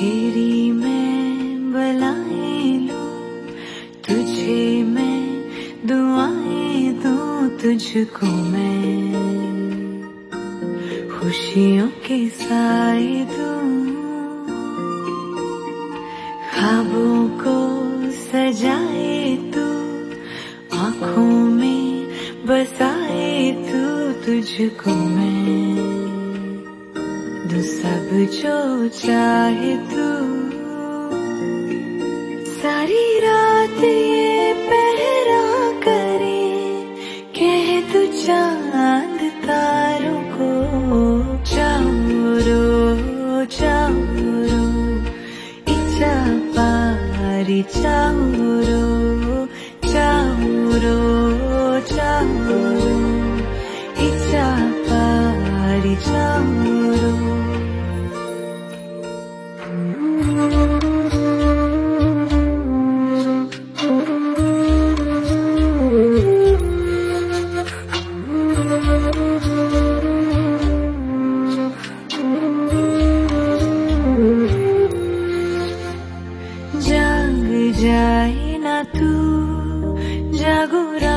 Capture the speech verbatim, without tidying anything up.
तेरी मैं बलाएं लूं, तुझे मैं दुआएं दूं, तुझको मैं खुशियों के साए दूं, ख्वाबों को सजाए तू, आँखों में बसाए तू, तुझको मैं दूं सब जो चाहे तू। सारी रात ये पहरा करे, कह तू चांद तारों को, चाउरो चाउरो इचा पारी, चाउरो चाउरो चाउरो इचा पारी, चाउरो। जाग जाए ना तू, जागो